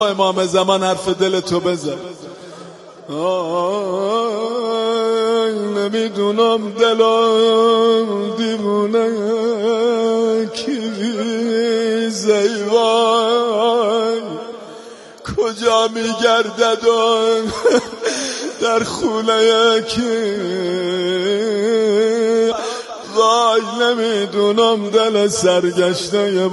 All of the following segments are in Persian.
امام زمان حرف دلتو بزن. نمیدونم دلم دیوونه کی زیوان کجا میگردد در خونه کی وای نمیدونم دل سرگشته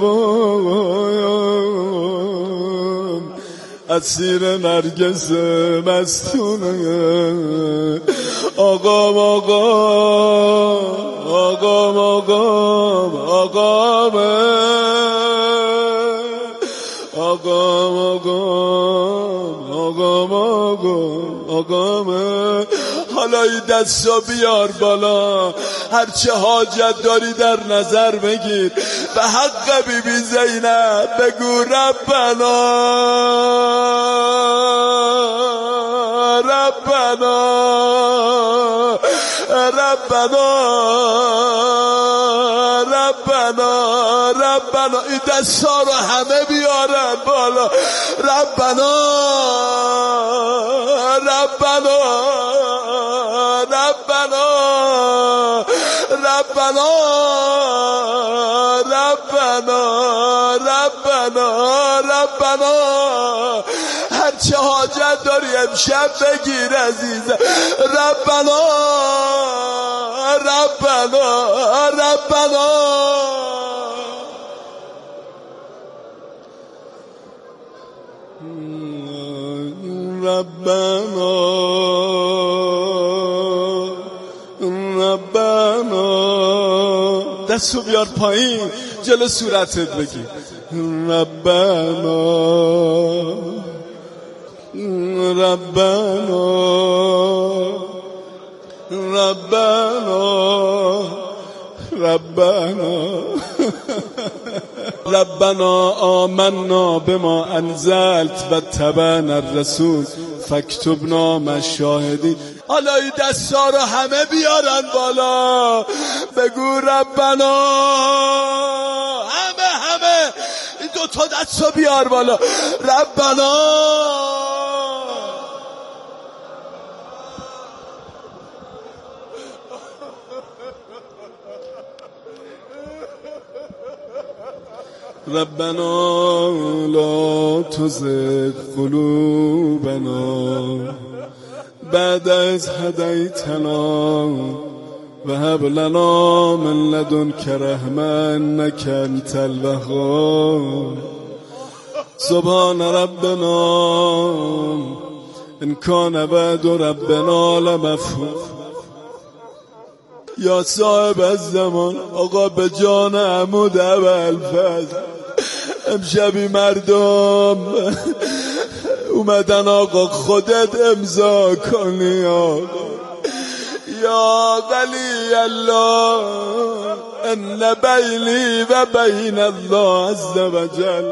بام اسیر نرگس مستونه آقام حالا این دستو بیار بالا هرچه حاجت داری در نظر بگیر به حق بیبی زینب بگو ربنا این دستا رو همه بیارن بالا ربنا هرچه حاجت داری امشب بگیر عزیزم ربنا دستو بیار پایین جلو صورتت بگی ربنا آمنا بما انزلت و تبعنا الرسول فاکتبنا مع الشاهدین. حالا این دستا رو همه بیارن بالا بگو ربنا همه این دوتا دستو بیار بالا ربنا ربنا لا تزغ قلوبنا بعد إذ هديتنا وهب لنا من لدنك رحمة إنك أنت الوهاب سبحان ربنا إن كان وعد ربنا لمفعول. یا صاحب الزمان آقا به جان عمود ابوالفضل امشبی مردم اومدن آقا خودت امضا کنی آقا یا ولی الله ان بینی و بین الله عز و جل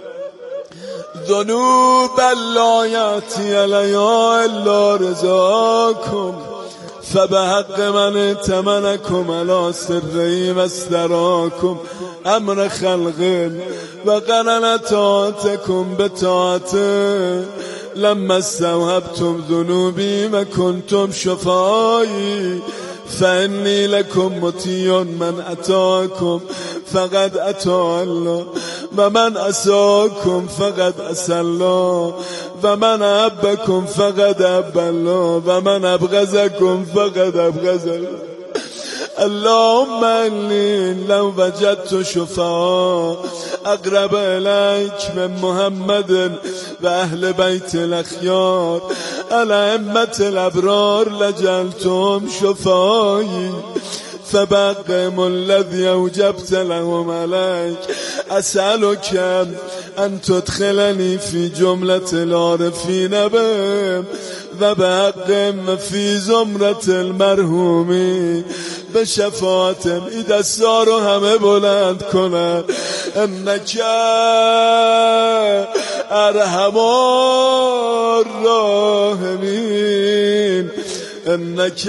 ذنوب لا یأتی علیها الا رضاکم فبحق من ائتمنکم علی سره و استراکم امر خلق و قرن طاعتکم بطاعته لما استوهبتم ذنوبی و کنتم شفایی فانی لکم مطیع من اطاعکم فقد اطاع الله و من عصاکم فقد عصی الله و من احبکم فقد احب الله و من ابغضکم فقد ابغض الله. اللهم انی لو وجدت شفعاء اقرب الیک من محمد و اهل بیت الاخیار الائمة الابرار لجعلتهم شفعایی فبقهم الذي اوجبت لهم عليك اسألك ان تدخلني في جملة العارفين بهم و بحقهم في زمرة المرحومين به شفاعتم. این دستا رو همه بلند کنن انک ارحم الراحمین انک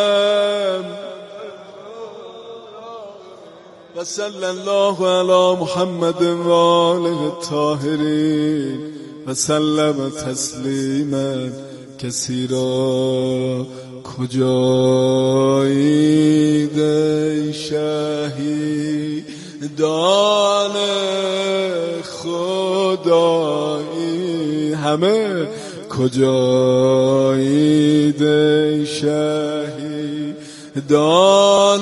و صلی الله علی محمد و آله الطاهرین و سلم تسلیما کثیرا. کجایید ای شهیدان خدایی، همه کجایید ای شهیدان.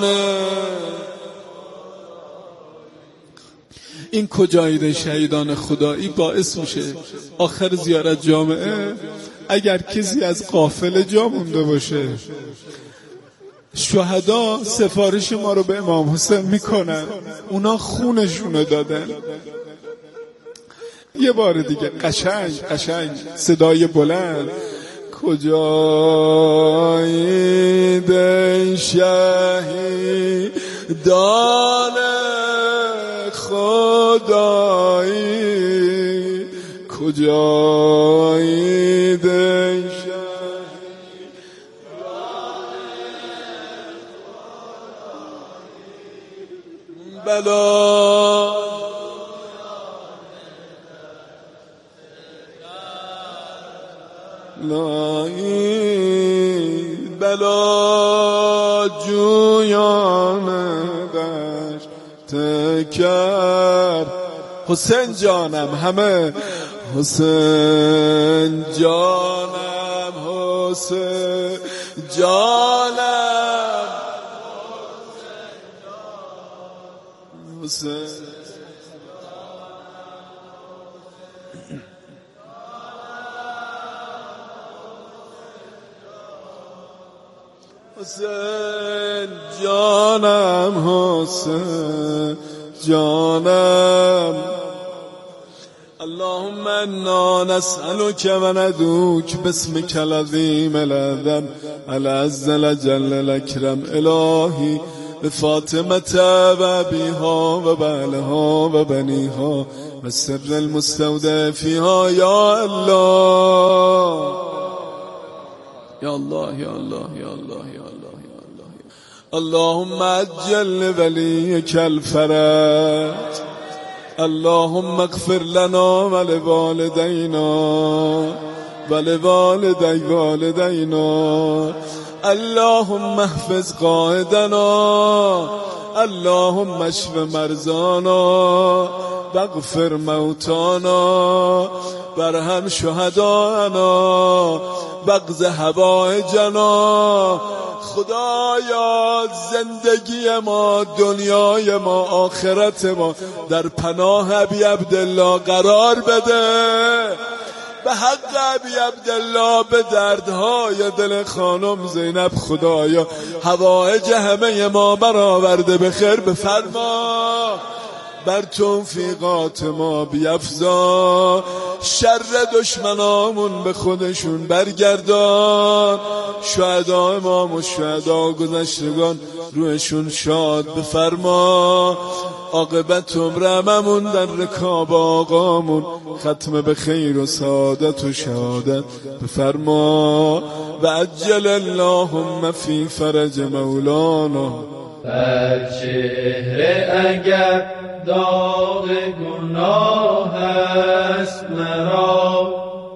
این کجایید شهیدان خدایی باعث میشه آخر زیارت جامعه اگر کسی از قافله جا مونده باشه، شهدا سفارش ما رو به امام حسین میکنن، اونا خونشونو دادن. یه بار دیگه قشنگ صدای بلند، کجایید ای شهیدان خدایی، کجایید ای بلا بلا جویان دشت کرد. حسین جانم، همه حسین جانم، حسین جانم، حسین حسین جانم، حسین جانم. اللهم انا نسألك وندعوك باسمك العظيم الأعظم العز الجل الأكرم الهي بفاطمة وأبيها وبعلها وبنيها والسر المستودع فيها يا الله يا الله يا الله يا الله يا الله يا الله. اللهم عجل لوليك الفرج، اللهم اغفر لنا ولوالدينا ولوالدي والدينا. اللهم احفظ قائدنا، اللهم اشف مرضانا واغفر موتانا وارحم شهدانا واقض حوائجنا. خدایا زندگی ما، دنیای ما، آخرت ما در پناه ابی عبدالله قرار بده. به حق ابی عبدالله به دردهای دل خانم زینب خدایا حوائج همه ما برآورده به خیر بفرما. بر توفیقات ما بیفزا، شر دشمنامون به خودشون برگردان. شهدا امام و شهدا گذشتگان روحشون شاد بفرما. عاقبت عمرمون در رکاب آقامون ختم به خیر و سعادت و شهادت بفرما. و عجل اللهم فی فرج مولانا. بر چهره اگر داغ گناه است مرا،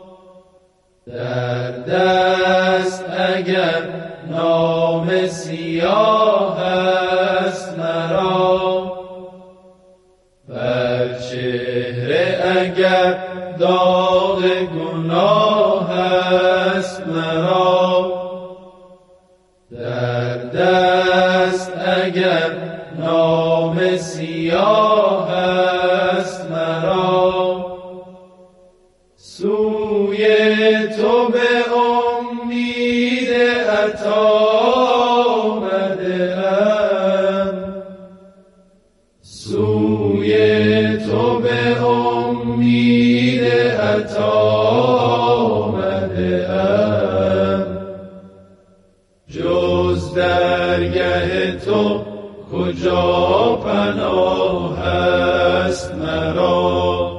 در دست اگر نام سیاه است مرا، بر چهره اگر داغ گناه است مرا، در دست اگر نام سیاه است مرا، سوی تو به امید عطا آمده‌ام، سوی تو به امید عطا آمده‌ام. جز درگه تو کجا پناه است مرا،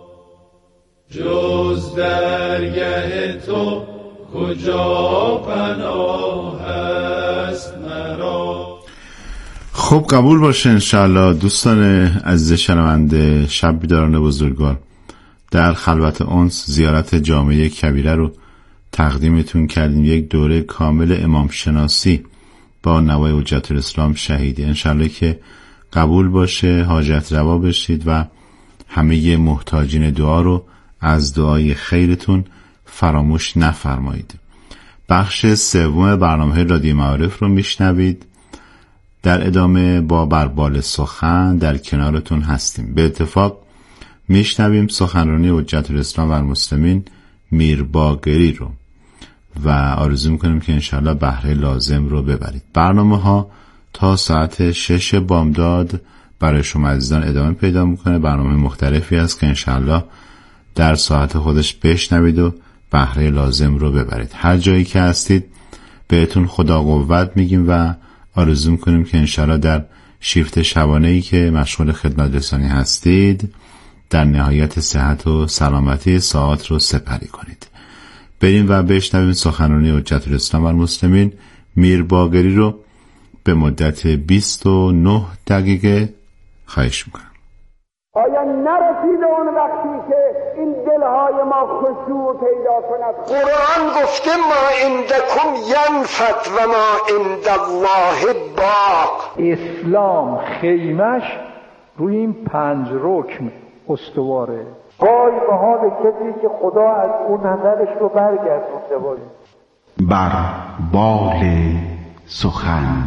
جز درگه تو کجا پناه است مرا. خب قبول باشه انشاءالله دوستان عزیز شنونده شب بیداران بزرگوار. در خلوت انس زیارت جامعه کبیره رو تقدیمتون کردیم. یک دوره کامل امام شناسی با نوای حجت الاسلام شهیدی. انشالله که قبول باشه، حاجت روا بشید و همه محتاجین دعا رو از دعای خیرتون فراموش نفرمایید. بخش سوم برنامه رادیو معارف رو میشنوید. در ادامه با بربال سخن در کنارتون هستیم. به اتفاق میشنویم سخنرانی حجت الاسلام و المسلمین میر باقری رو و آرزو میکنیم که انشالله بهره لازم رو ببرید. برنامه ها تا ساعت 6 بامداد برای شما عزیزان ادامه پیدا میکنه. برنامه مختلفی هست که انشالله در ساعت خودش بشنوید و بهره لازم رو ببرید. هر جایی که هستید بهتون خدا قوت میگیم و آرزو میکنیم که انشالله در شیفت شبانه‌ای که مشغول خدمت رسانی هستید در نهایت صحت و سلامتی ساعات رو سپری کنید. بریم و بشنویم سخنرانی حجت الاسلام و المسلمین میر باقری رو به مدت 29 دقیقه. خواهش میکنم. آیا نرسیده اون وقتی که این دلهای ما خشوع پیدا کند؟ قرآن گفته ما عندکم ینفد و ما عند الله باق. اسلام خیمش روی این 5 رکن استواره. وای به حال کسی که خدا از اون نظرش رو برگردونده باشه. بر بال سخن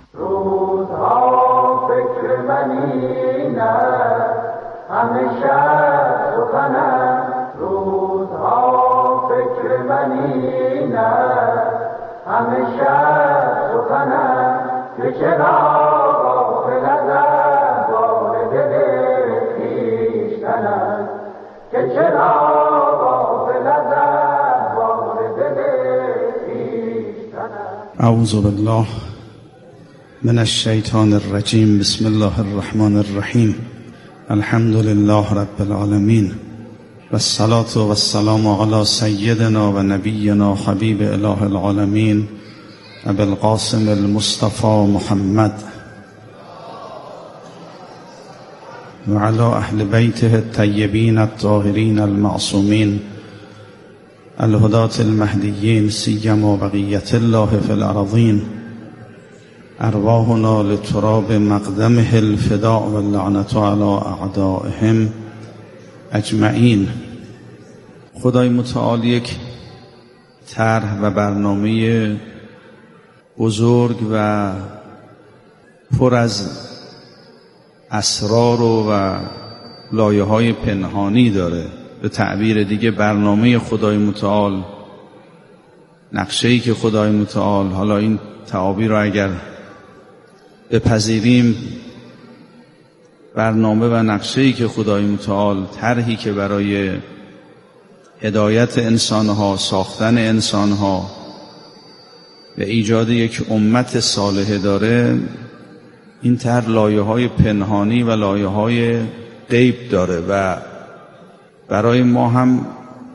روزها فکر منی نه همیشه سخنم. روزها فکر منی نه همیشه سخنم. که چرا غافل از احوال دل خویشتنم. که چرا غافل از احوال دل خویشتنم. اعوذ بالله من الشیطان الرجیم. بسم الله الرحمن الرحیم. الحمد لله رب العالمین و الصلاة و السلام علی سیدنا و نبینا حبیب اله العالمین ابی القاسم المصطفى محمد و علی اهل بیته الطیبین الطاهرین المعصومین الهداة المهدیین سیما بقیة الله فی الارضین. ارواحنا لتراب مقدمه الفداء و اللعنة علی اعدائهم اجمعین. خدای متعال یک طرح و برنامه بزرگ و پر از اسرار و لایه‌های پنهانی داره. به تعبیر دیگه برنامه خدای متعال، نقشه‌ای که خدای متعال، حالا این تعابیر رو اگر بپذیریم، برنامه و نقشه‌ای که خدای متعال، طرحی که برای هدایت انسانها، ساختن انسانها و ایجاد یک امت صالحه داره، این طرح لایه‌های پنهانی و لایه‌های غیب داره و برای ما هم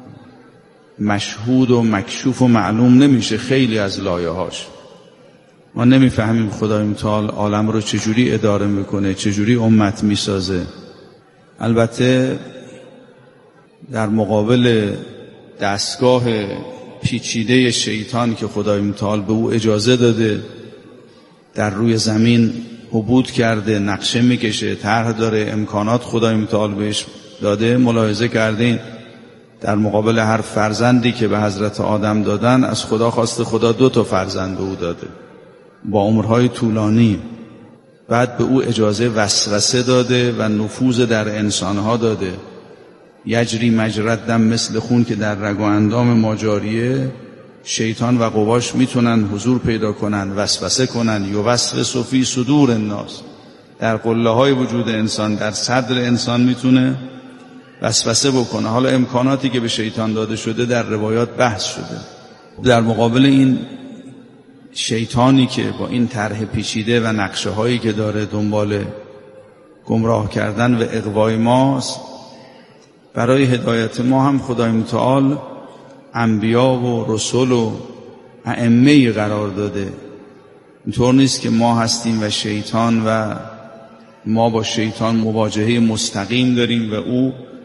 مشهود و مکشوف و معلوم نمیشه. خیلی از لایه‌هاش ما نمیفهمیم خدای متعال عالم رو چجوری اداره میکنه، چجوری امت میسازه. البته در مقابل دستگاه پیچیده شیطان که خدای متعال به او اجازه داده در روی زمین حبود کرده، نقشه میکشه، طرح داره، امکانات خدای متعال بهش داده، ملاحظه کردین در مقابل هر فرزندی که به حضرت آدم دادن از خدا خواسته، خدا 2 فرزند به او داده با عمرهای طولانی. بعد به او اجازه وسوسه داده و نفوذ در انسانها داده. یجری مجرى الدم مثل خون که در رگ و اندام ما جاریه. شیطان و قواش میتونن حضور پیدا کنن، وسوسه کنن. یوسوس فی صدور الناس، در قله های وجود انسان، در صدر انسان میتونه وسوسه بکنه. حالا امکاناتی که به شیطان داده شده در روایات بحث شده. در مقابل این شیطانی که با این طرح پیچیده و نقشه هایی که داره دنبال گمراه کردن و اغوای ماست، برای هدایت ما هم خدای متعال انبیا و رسول و ائمه قرار داده. اینطور نیست که ما هستیم و شیطان و ما با شیطان مواجهه مستقیم داریم و او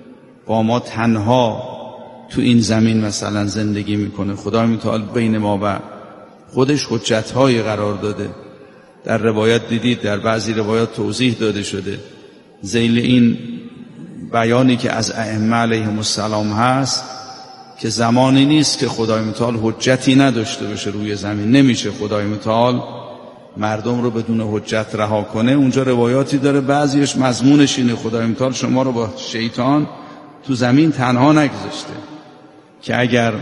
با ما تنها تو این زمین مثلا زندگی میکنه. خدای متعال بین ما و خودش حجت‌های قرار داده. در روایت دیدید، در بعضی روایات توضیح داده شده ذیل این بیانی که از ائمه علیهم السلام هست که زمانی نیست که خدای متعال حجتی نداشته باشه روی زمین. نمیشه خدای متعال مردم رو بدون حجت رها کنه. اونجا روایاتی داره، بعضیش مضمونش اینه خدای متعال شما رو با شیطان تو زمین تنها نگذاشته، که اگر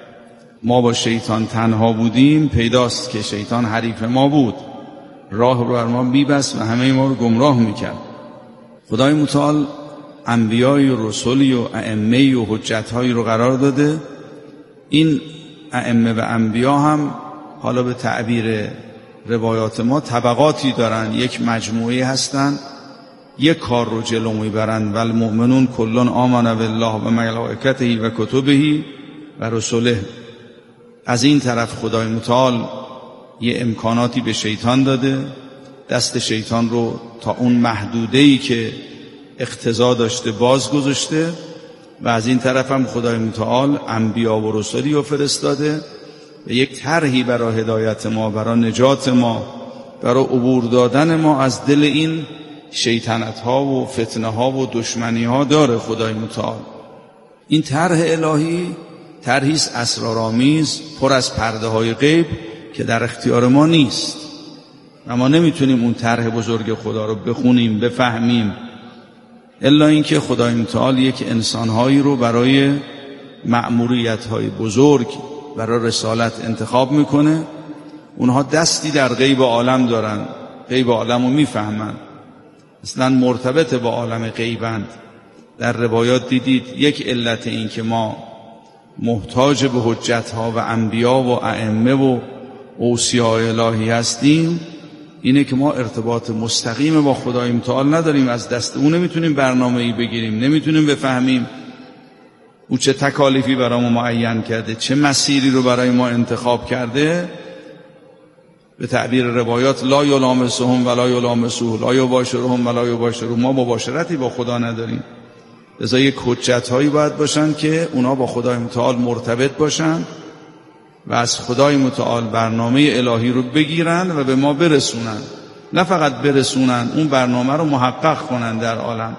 ما با شیطان تنها بودیم پیداست که شیطان حریف ما بود، راه رو بر ما میبست و همه ما رو گمراه میکرد. خدای متعال انبیای و رسولی و ائمه و حجت‌هایی رو قرار داده. این ائمه و انبیا هم حالا به تعبیر روایات ما طبقاتی دارن، یک مجموعه هستن، یک کار رو جلو میبرن. والمؤمنون کلون آمن بالله و ملائکته و کتبه و رسله. از این طرف خدای متعال یه امکاناتی به شیطان داده، دست شیطان رو تا اون محدوده‌ای که اقتضا داشته باز گذاشته، و از این طرف هم خدای متعال انبیا و رسولی رو فرستاده و یک طرحی برای هدایت ما، برای نجات ما، برای عبور دادن ما از دل این شیطنت ها و فتنه ها و دشمنی ها داره خدای متعال. این طرح الهی طرحی است اسرارآمیز، پر از پرده های غیب که در اختیار ما نیست و ما نمیتونیم اون طرح بزرگ خدا رو بخونیم بفهمیم، الا اینکه خدای متعال یک انسانهایی رو برای مأموریت‌های بزرگ، برای رسالت انتخاب میکنه. اونها دستی در غیب عالم دارن، غیب عالم رو میفهمن، اصلا مرتبط با عالم غیبند. در روایات دیدید یک علت این که ما محتاج به حجت‌ها و انبیا و ائمه و اوصیاء الهی هستیم اینه که ما ارتباط مستقیم با خدای متعال نداریم. از دست اون نمیتونیم برنامه‌ای بگیریم، نمیتونیم بفهمیم او چه تکالیفی برای ما معین کرده، چه مسیری رو برای ما انتخاب کرده. به تعبیر روایات لا یلامسهم ولا یلامسوه، لا یباشرهم ولا یباشرون. ما مباشرتی با خدا نداریم، لذا یک حجت‌هایی باید باشن که اونا با خدای متعال مرتبط باشن و از خدای متعال برنامه الهی رو بگیرن و به ما برسونن. نه فقط برسونن، اون برنامه رو محقق کنن در عالم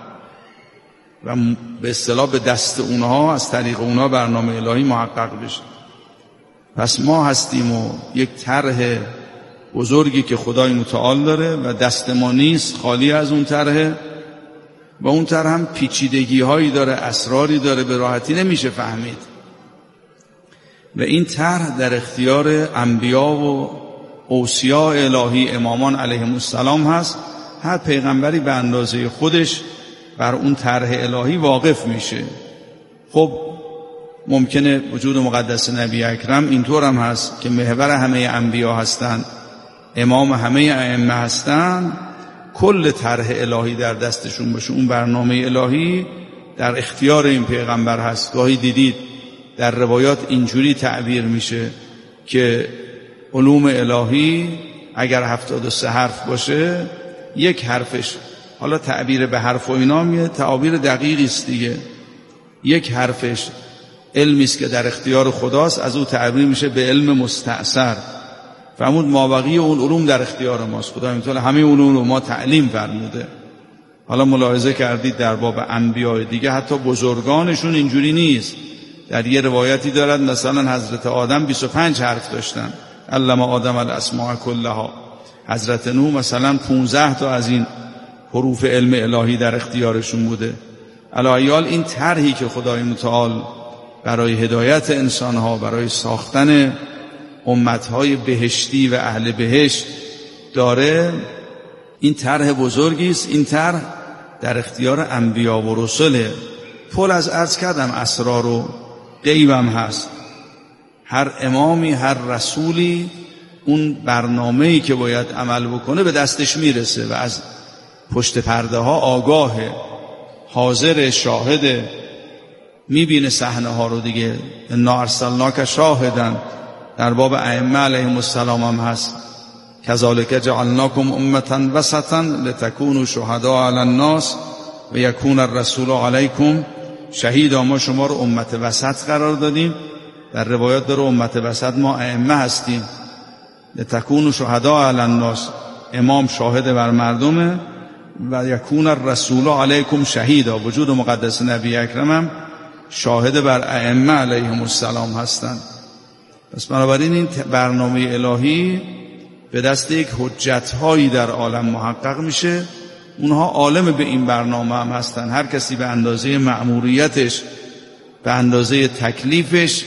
و به اصطلاح به دست اونها، از طریق اونها برنامه الهی محقق بشه. پس ما هستیم و یک طرح بزرگی که خدای متعال داره و دست ما نیست، خالی از اون طرح. و اون طرح هم پیچیدگی هایی داره، اسراری داره، به راحتی نمیشه فهمید. و این طرح در اختیار انبیا و اوصیاء الهی، امامان علیهم السلام هست. هر پیغمبری به اندازه خودش بر اون طرح الهی واقف میشه. خب ممکنه وجود مقدس نبی اکرم اینطور هم هست که محور همه انبیا هستن، امام همه ائمه هستن، کل طرح الهی در دستشون باشه. اون برنامه الهی در اختیار این پیغمبر هست. گاهی دیدید در روایات اینجوری تعبیر میشه که علوم الهی اگر 73 حرف باشه، یک حرفش، حالا تعبیر به حرف و اینا میه، تعبیر دقیقی است دیگه، یک حرفش علمی است که در اختیار خداست، از او تعبیر میشه به علم مستأثر. فرمود مابقی اون علوم در اختیار ماست. خدای متعال همه علوم رو ما تعلیم فرموده. حالا ملاحظه کردید در باب انبیاء دیگه حتی بزرگانشون اینجوری نیست. در یه روایتی دارد مثلا حضرت آدم 25 حرف داشتن، علم آدم الاسماء کلها. حضرت نوح مثلا 15 تا از این حروف علم الهی در اختیارشون بوده. الایال این طرحی که خدای متعال برای هدایت انسانها، برای ساختن امتهای بهشتی و اهل بهشت داره، این طرح بزرگی است. این طرح در اختیار انبیا و رسله. پر از عرض کردم اسرار و غیبم هست. هر امامی، هر رسولی اون برنامه‌ای که باید عمل بکنه به دستش میرسه و از پشت پرده ها آگاهه، حاضر، شاهده، میبینه صحنه ها رو دیگه. انا ارسلناک شاهدا در باب ائمه علیهم السلام هم هست. کذالک جعلناکم امة وسطا لتکونوا شهداء علی الناس و یکون الرسول علیکم شهیدا ما شما رو امت وسط قرار دادیم. در روایات داره امت وسط ما ائمه هستیم. لتکونوا شهداء علی الناس، امام شاهد بر مردمه و یکون الرسول علیکم شهیدا، وجود مقدس نبی اکرم هم شاهد بر ائمه علیهم السلام هستند. پس بنابراین این برنامه الهی به دست یک حجت‌هایی در عالم محقق میشه. اونها عالم به این برنامه هم هستن. هر کسی به اندازه مأموریتش، به اندازه تکلیفش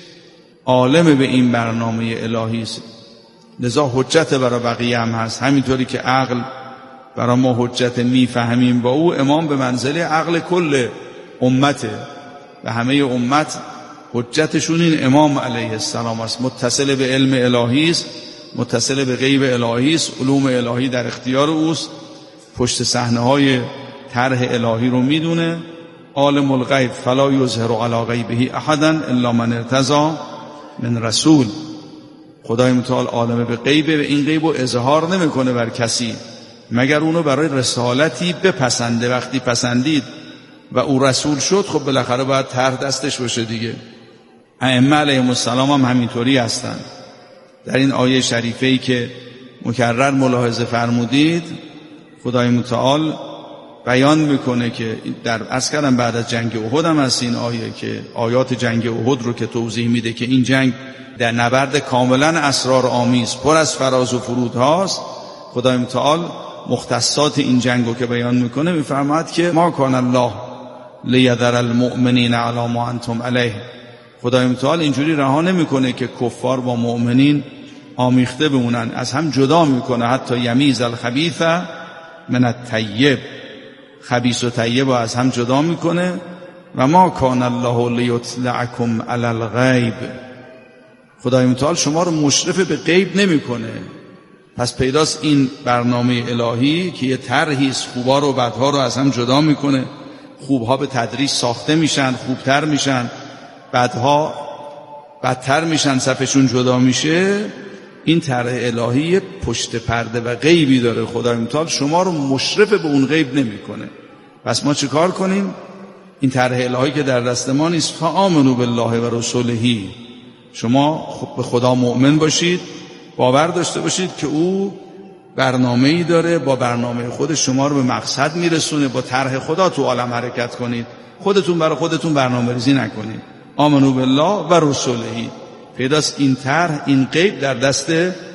عالم به این برنامه الهی است. لذا حجت برای بقیه هم هست. همینطوری که عقل برای ما حجت میفهمیم با او، امام به منزله عقل کل امته و همه امت حجتشون این امام علیه السلام است. متصل به علم الهی است، متصل به غیب الهی است، علوم الهی در اختیار اوست، پشت صحنه های طرح الهی رو میدونه. عالم الغیب فلا یظهر علی غیبه احدا الا من ارتضی من رسول. خدای متعال عالم به غیبه و این غیب رو اظهار نمیکنه بر کسی مگر اونو برای رسالتی بپسنده. وقتی پسندید و او رسول شد، خب بالاخره باید طرح دستش باشه دیگه. ائمه علیهم السلام هم همینطوری هستند. در این آیه شریفه‌ای که مکرر ملاحظه فرمودید، خدای متعال بیان میکنه که در عسکرم بعد از جنگ احد هم هست این آیه که آیات جنگ احد رو که توضیح میده که این جنگ در نبرد کاملا اسرارآمیز پر از فراز و فرود هاست. خدای متعال مختصات این جنگ رو که بیان میکنه میفرماید که ما کان الله لیذر المؤمنین علی ما انتم علیه. خدای متعال اینجوری رها نمیکنه که کفار با مؤمنین آمیخته بمونن، از هم جدا میکنه. حتی یمیز الخبیث من الطیب، خبیث و طیب رو از هم جدا میکنه. و ما کان الله لیطلعکم علی الغیب، خدای متعال شما رو مشرف به غیب نمیکنه. پس پیداست این برنامه الهی که یه طرحی است، خوبا رو بدها رو از هم جدا میکنه. خوبها به تدریج ساخته میشن، خوبتر میشن، بدها بدتر میشن، صفشون جدا میشه. این طرح الهی پشت پرده و غیبی داره. خدای متعال شما رو مشرف به اون غیب نمیکنه. پس ما چه کار کنیم؟ این طرح الهی که در دست ما نیست. فآمنوا بالله و رسوله، شما به خدا مؤمن باشید، باور داشته باشید که او برنامه‌ای داره، با برنامه خود شما رو به مقصد میرسونه. با طرح خدا تو عالم حرکت کنید، خودتون برای خودتون برنامه‌ریزی نکنید. آمنوا بالله و رسوله. پیداست این طرح، این غیب در دست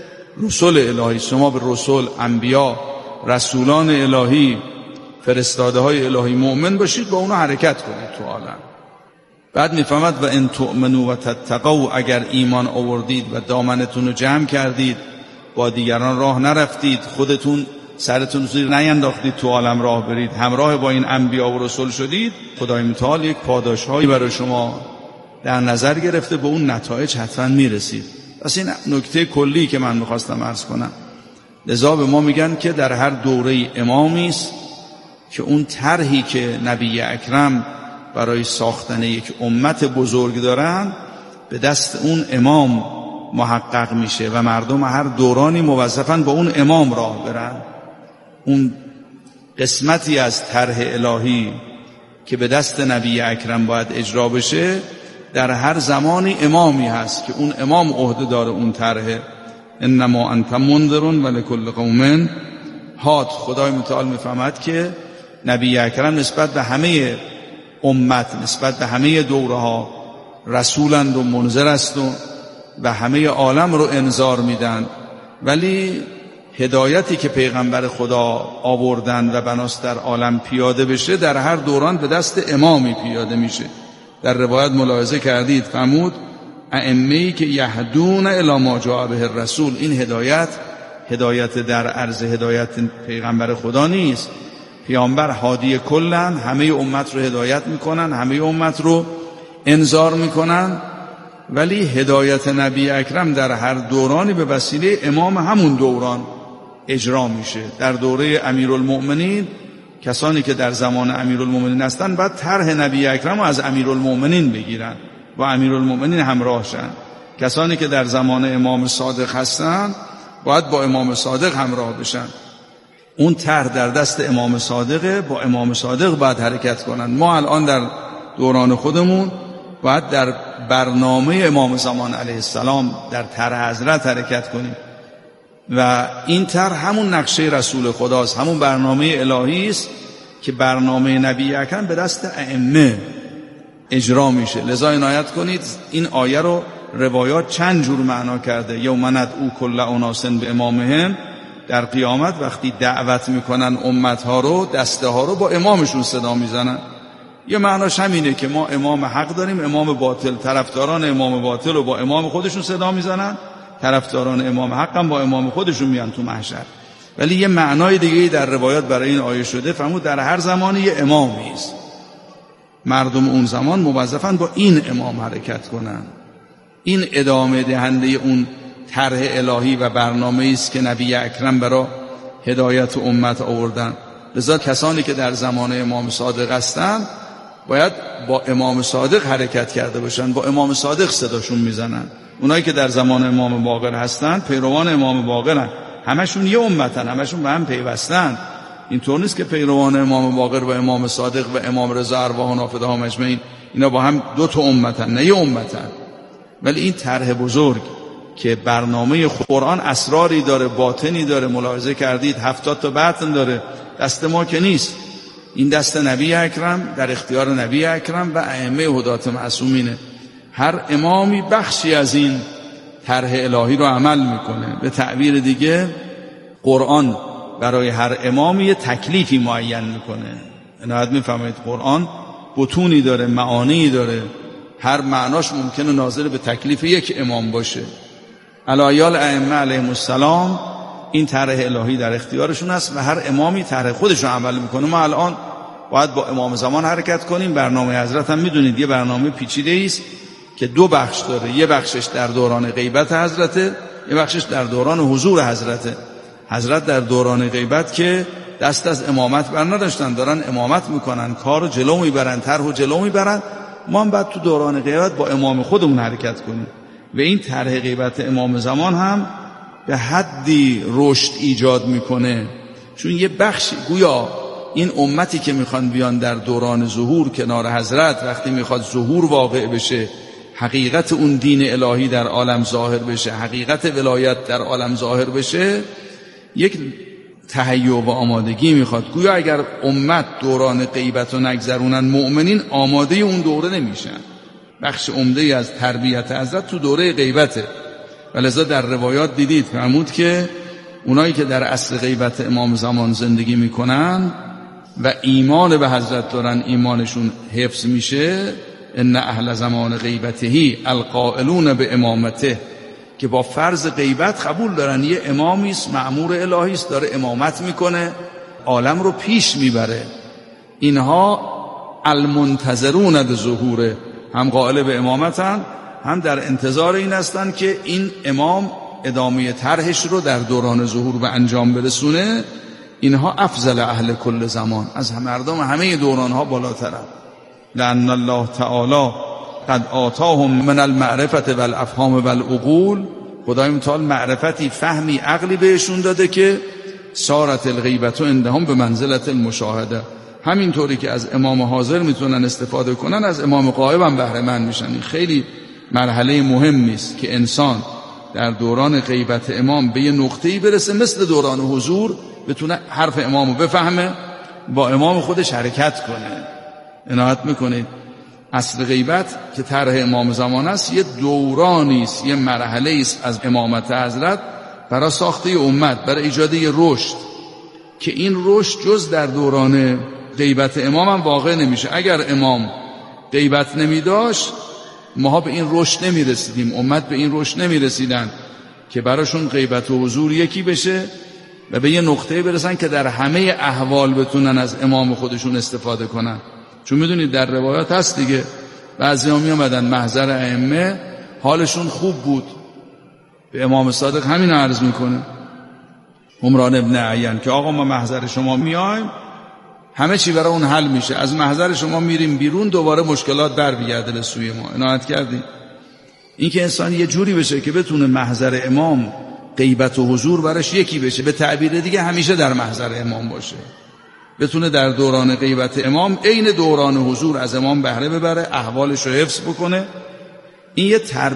رسول الهی. شما به رسول، انبیا، رسولان الهی، فرستاده های الهی مؤمن باشید، با اونها حرکت کنید تو عالم. بعد میفهمد و ان تؤمنوا و تتقوا، اگر ایمان آوردید و دامنتون رو جمع کردید، با دیگران راه نرفتید، خودتون سرتون زیر نینداختید تو عالم راه برید، همراه با این انبیا و رسول شدید، خدای متعال یک پاداشهایی برای شما در نظر گرفته، به اون نتایج حتما میرسید. پس این نکته کلی که من میخواستم عرض کنم. لذا به ما میگن که در هر دوره امامی است که اون طرحی که نبی اکرم برای ساختن یک امت بزرگ دارن به دست اون امام محقق میشه و مردم هر دورانی موظفن با اون امام راه برن. اون قسمتی از طرح الهی که به دست نبی اکرم باید اجرا بشه، در هر زمانی امامی هست که اون امام عهده داره اون طرح. انما انت منذر ولکل قوم هاد. خدای متعال میفهمد که نبی اکرم نسبت به همه امت، نسبت به همه دوره ها رسولند و منذر است و همه عالم رو انذار میدن، ولی هدایتی که پیغمبر خدا آوردن و بناست در عالم پیاده بشه در هر دوران به دست امامی پیاده میشه. در روایت ملاحظه کردید فرمود ائمه‌ای که یهدون الی ما جاء به الرسول. این هدایت در عرض هدایت پیغمبر خدا نیست. پیامبر هادی کلن، همه امت رو هدایت میکنن، همه امت رو انذار میکنن، ولی هدایت نبی اکرم در هر دورانی به وسیله امام همون دوران اجرا میشه. در دوره امیرالمؤمنین کسانی که در زمان امیرالمؤمنین هستن بعد طرح نبی اکرم رو از امیرالمؤمنین بگیرن و امیرالمؤمنین همراه شن. کسانی که در زمان امام صادق هستن باید با امام صادق همراه بشن. اون طرح در دست امام صادقه، با امام صادق باید حرکت کنن. ما الان در دوران خودمون باید در برنامه امام زمان علیه السلام در طرح حضرت حرکت کنیم و این طرح همون نقشه رسول خداست، همون برنامه الهی است که برنامه نبی اکرم به دست ائمه اجرا میشه. لذا عنایت کنید این آیه رو روایات چند جور معنا کرده. یوم ندعو کل اناس بامامهم، در قیامت وقتی دعوت میکنن امتها رو، دسته ها رو با امامشون صدا میزنن. یه معناش همینه که ما امام حق داریم، امام باطل، طرفداران امام باطل رو با امام خودشون صدا میزنن، طرفداران امام حق هم با امام خودشون میان تو محشر. ولی یه معنای دیگه در روایات برای این آیه شده، فرمود در هر زمانی یه امامی است، مردم اون زمان موظفن با این امام حرکت کنن. این ادامه دهنده اون طرح الهی و برنامه‌ای است که نبی اکرم برای هدایت امت آوردن. لذا کسانی که در زمان امام صادق هستن باید با امام صادق حرکت کرده باشن، با امام صادق صداشون میزنن. اونایی که در زمان امام باقر هستن پیروان امام باقرن، همشون یه امتن، همشون به هم پیوستن. اینطور نیست که پیروان امام باقر و امام صادق و امام رضا ارواح نافده‌ها اجمعین اینا با هم دو تا امتن، نه یه امتن. ولی این طرح بزرگ که برنامه قرآن اسراری داره، باطنی داره، ملاحظه کردید 70 تا بطن داره، دست ما که نیست. این دست نبی اکرم، در اختیار نبی اکرم و ائمه هدات معصومینه. هر امامی بخشی از این طرح الهی رو عمل میکنه. به تعبیر دیگه قرآن برای هر امامی یه تکلیفی معین میکنه. عنایت میفهمید قرآن بطونی داره، معانی داره، هر معناش ممکنه ناظر به تکلیف یک امام باشه. علایال ائمه علیهم السلام این طرح الهی در اختیارشون است و هر امامی طرح خودش رو عمل میکنه. ما الان باید با امام زمان حرکت کنیم. برنامه حضرت هم میدونید یه برنامه پیچیده است که دو بخش داره. یه بخشش در دوران غیبت حضرته، یه بخشش در دوران حضور حضرته. حضرت در دوران غیبت که دست از امامت بر نداشتن، دارن امامت میکنن، کارو جلو میبرن، طرحو جلو میبرن. ما هم باید تو دوران غیبت با امام خودمون حرکت کنیم و این طرح غیبت امام زمان هم به حدی رشد ایجاد میکنه، چون یه بخشی گویا این امتی که میخوان بیان در دوران ظهور کنار حضرت، وقتی میخواد ظهور واقع بشه، حقیقت اون دین الهی در عالم ظاهر بشه، حقیقت ولایت در عالم ظاهر بشه، یک تهیع و آمادگی میخواد. گویا اگر امت دوران غیبت رو نگذرونن، مؤمنین آماده اون دوره نمیشن. بخش عمده از تربیت حضرت تو دوره غیبته. ولذا در روایات دیدید فرمود که اونایی که در عصر غیبت امام زمان زندگی میکنن و ایمان به حضرت دارن، ایمانشون حفظ میشه، ان اهل زمان غیبته القائلون به امامته، که با فرض غیبت قبول دارن یه امامی است، مأمور الهی است، داره امامت میکنه، عالم رو پیش میبره. اینها المنتظرون لظهوره، هم قائل به امامتن، هم در انتظار این هستن که این امام ادامه طرحش رو در دوران ظهور به انجام برسونه. اینها افضل اهل کل زمان، از مردم همه دورانها بالاترن. لأن الله تعالی قد آتاهم من المعرفت والافهام والعقول، خدای متعال معرفتی، فهمی، عقلی بهشون داده که صارت الغیبت عندهم به منزلت المشاهده. همینطوری که از امام حاضر میتونن استفاده کنن، از امام غایب هم بهره مند میشن. این خیلی مرحله مهمی است که انسان در دوران غیبت امام به یه نقطه‌ای برسه مثل دوران حضور، بتونه حرف امامو بفهمه، با امام خودش حرکت کنه. عنایت میکنید اصل غیبت که طرح امام زمان است، یه دورانی است، یه مرحله است از امامت حضرت برای ساخته امت، برای ایجاد یه رشد که این رشد جز در دوران غیبت امام هم واقع نمیشه. اگر امام غیبت نمی داشت ما به این رشد نمی رسیدیم، امت به این رشد نمی رسیدن که براشون غیبت و حضور یکی بشه و به یه نقطه برسن که در همه احوال بتونن از امام خودشون استفاده کنن. چون میدونید در روایات هست دیگه، بعضی ها می آمدن محضر ائمه، حالشون خوب بود، به امام صادق همین عرض میکنه عمران ابن عیان که آقا ما محضر شما میایم همه چی برای اون حل میشه، از محضر شما میریم بیرون دوباره مشکلات برمیگرده به سوی ما. عنایت کردید این که انسان یه جوری بشه که بتونه محضر امام غیبت و حضور براش یکی بشه، به تعبیر دیگه همیشه در محضر امام باشه. بتونه در دوران غیبت امام عین دوران حضور از امام بهره ببره، احوالش رو حفظ بکنه. این یه